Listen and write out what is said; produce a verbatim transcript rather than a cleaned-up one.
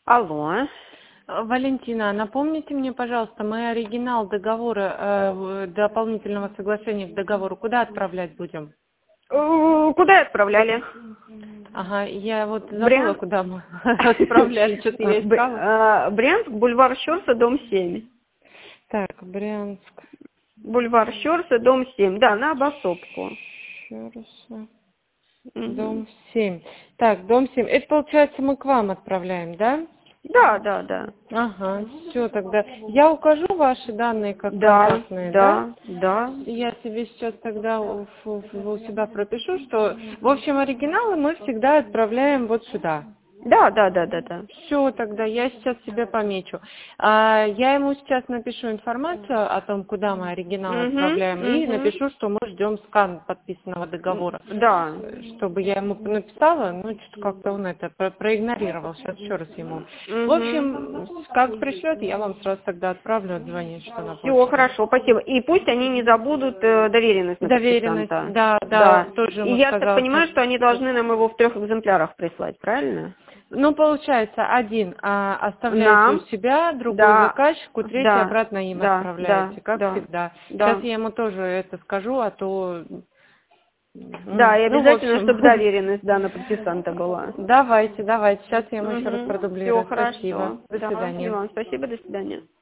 Алло. Э, Валентина, напомните мне, пожалуйста, мы оригинал договора, э, в- дополнительного соглашения к договору куда отправлять будем? Э, Куда отправляли? Ага, я вот забыла, Брянск. куда мы отправляли, что-то я Б- искала. э, Брянск, бульвар Щорса, дом семь. Так, Брянск, Бульвар Щорса, дом семь. Да, на обособку. Щерса, Мгм. дом семь. Так, дом семь. Это получается мы к вам отправляем, да? Да, да, да. Ага, все тогда. Я укажу ваши данные как Да, контактные, да? да, да. Я себе сейчас тогда у, у- у себя пропишу, что, в общем, оригиналы мы всегда отправляем вот сюда. Да, да, да, да, да. Все, тогда я сейчас себе помечу. А, я ему сейчас напишу информацию о том, куда мы оригинал Угу, отправляем, и угу. напишу, что мы ждем скан подписанного договора. Да. Чтобы я ему написала, ну, что-то как-то он это про- проигнорировал. Сейчас еще раз ему. В Угу. общем, как пришлет, я вам сразу тогда отправлю, отзвонить, что на Все, почту. хорошо, спасибо. И пусть они не забудут э, доверенность на Доверенность, подписанта. да, да, Да. тоже И ему я так сказала. понимаю, что они должны нам его в трех экземплярах прислать, правильно? Ну, получается, один а, оставляете у Нам. себя, другой Да. заказчику, третий Да. обратно им Да. Да. отправляете, как Да. всегда. Сейчас Да. я ему тоже это скажу, а то... Да, м, и Ну, в обязательно, чтобы общем, доверенность, да, на подписанта была. давайте, давайте. Сейчас я ему еще раз Угу. Все продублирую. хорошо. Спасибо. До Да, и свидания. вам спасибо, до свидания.